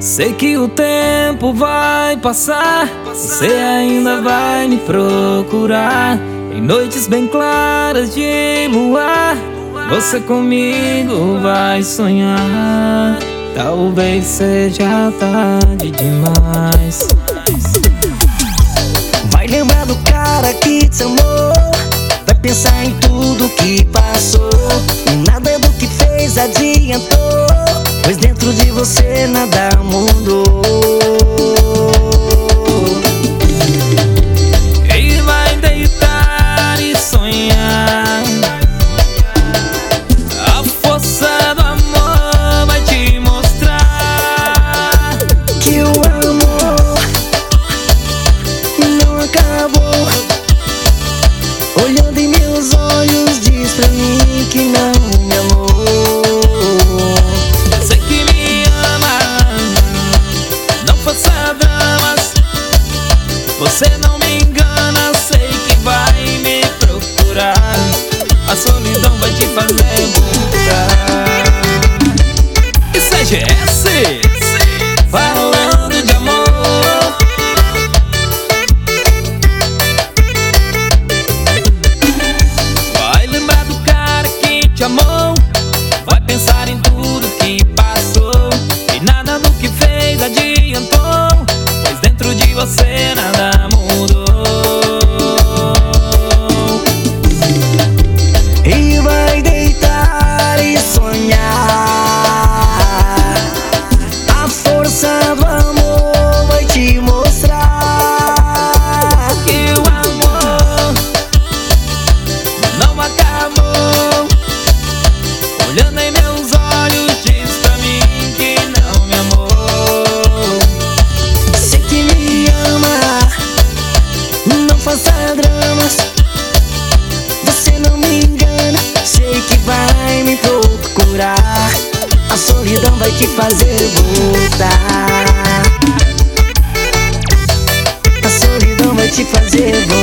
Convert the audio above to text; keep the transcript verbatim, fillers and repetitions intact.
Sei que o tempo vai passar, você ainda vai me procurar. Em noites bem claras de luar, você comigo vai sonhar. Talvez seja tarde demais. Vai lembrar do cara que te amou, vai pensar em tudo que passou, e nada do que fez adiantou, pois dentro de você nada mudou. E vai deitar e sonhar, a força do amor vai te mostrar que o amor não acabou. Olhando em meus olhos diz pra mim que não me amou. Sei que me ama, não faça dramas, você não me engana, sei que vai me procurar. A solidão vai te fazer voltar. Isso é G S, falando de amor. Vai lembrar do cara que te amou, vai pensar em tudo que passou, e nada do que fez adiantou, pois dentro de você nada mudou. E vai deitar e sonhar, a força do amor vai te mostrar Que o amor não acabou. Olhando em meus olhos diz pra mim que não me amou. sei que me ama, não faça dramas, você não me engana, sei que vai me procurar. A solidão vai te fazer voltar, a solidão vai te fazer voltar.